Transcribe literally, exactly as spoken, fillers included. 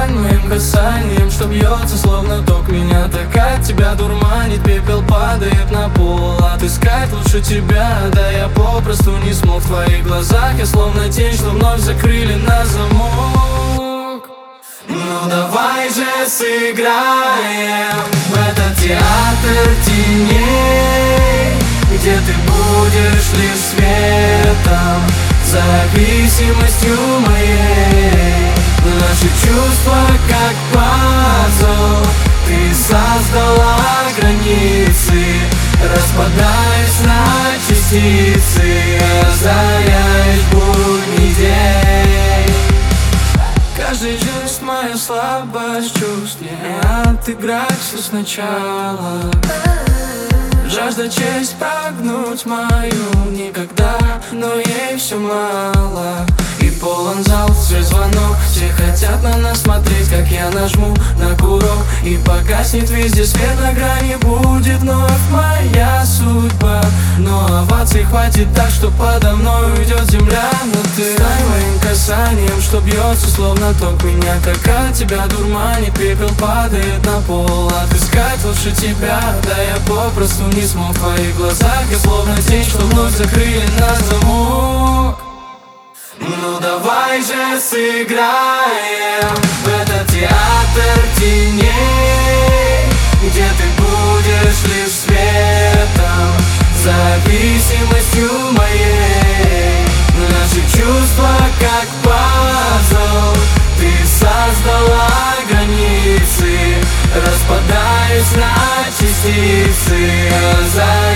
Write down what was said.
стань моим касанием, что бьется словно ток. Меня так от тебя дурманит, пепел падает на пол. Отыскать лучше тебя, да я попросту не смог. В твоих глазах я словно тень, что вновь закрыли на замок. Ну давай же сыграем в этот театр теней, где ты будешь лишь светом, зависимостью моей. Наши чувства как пазл, ты создала границы, распадаясь на частицы, озаряешь будний день. Каждый жест — моя слабость чувств, не отыграть все сначала. Жажда честь прогнуть мою никогда, но ей все мало. И полон зал, свой звонок, все хотят на нас смотреть, как я нажму на курок, и погаснет везде свет, на грани будет вновь моя судьба. Но оваций хватит так, что подо мной уйдет земля. Но ты стань моим касанием, что бьется словно ток. Меня как от тебя дурманит, пепел падает на пол. Отыскать лучше тебя, да я попросту не смог. В твоих глазах я словно тень, что вновь закрыли на замок. Ну давай же сыграем в этот театр теней, где ты будешь лишь светом, зависимостью моей. Наши чувства как пазл, ты создала границы, распадаясь на частицы, озаряешь